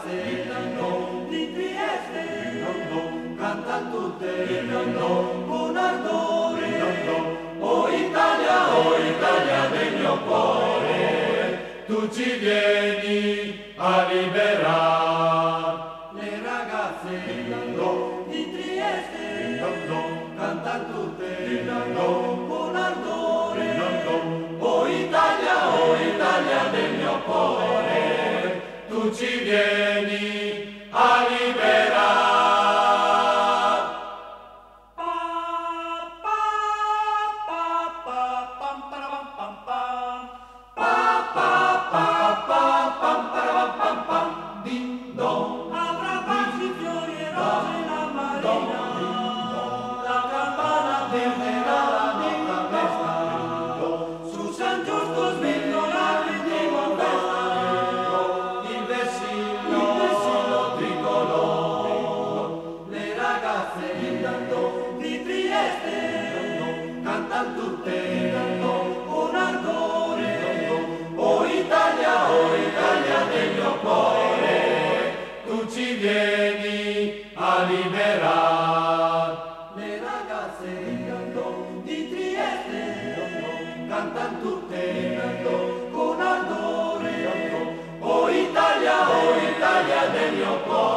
ragazze di Trieste cantano tutte con ardore. Oh Italia del mio cuore, tu ci vieni a liberare. Le ragazze di Trieste cantano tutte con ardore. Oh Italia del mio cuore, tu ci vieni a liberare. Din don, avrà baci, fiori e rose la marina, la campana tenderà la festa, su San Giusto sventola vedremo festa, il vessillo tricolore. Le ragazze di Trieste cantano tutte con ardore. Oh Italia del mio cuore, tu ci vieni a liberare. Le ragazze di Trieste cantano tutte con ardore. Oh Italia del mio cuore,